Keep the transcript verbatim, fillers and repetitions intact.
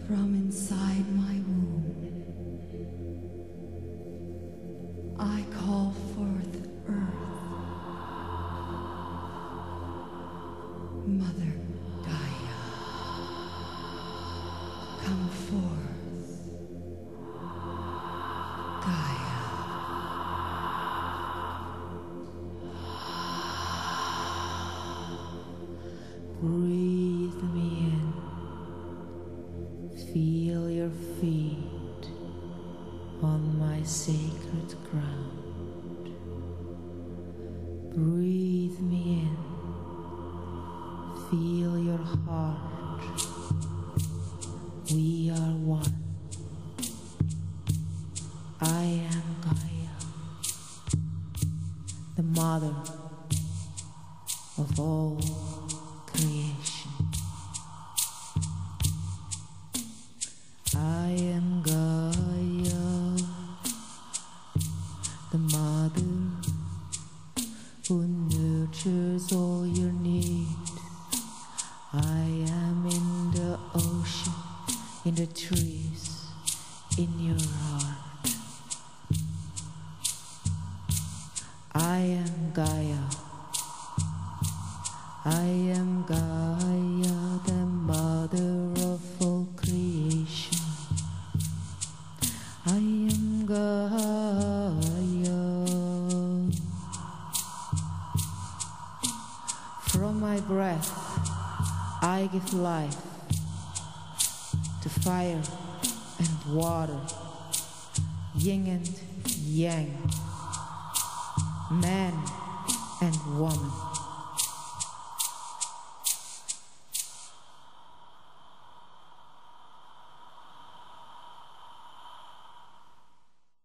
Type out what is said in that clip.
From inside my womb, I call forth Earth, Mother Gaia, come forth, Gaia. Breathe me in. Feel your feet on my sacred ground. Breathe me in. Feel your heart. We are one. I am Gaia, the mother of all creation. I am Gaia, the mother who nurtures all your needs. I am in the ocean, in the trees, in your heart. I am Gaia. I am Gaia, the mother of all creation. I am Gaia. From my breath, I give life to fire and water, yin and yang, man and woman.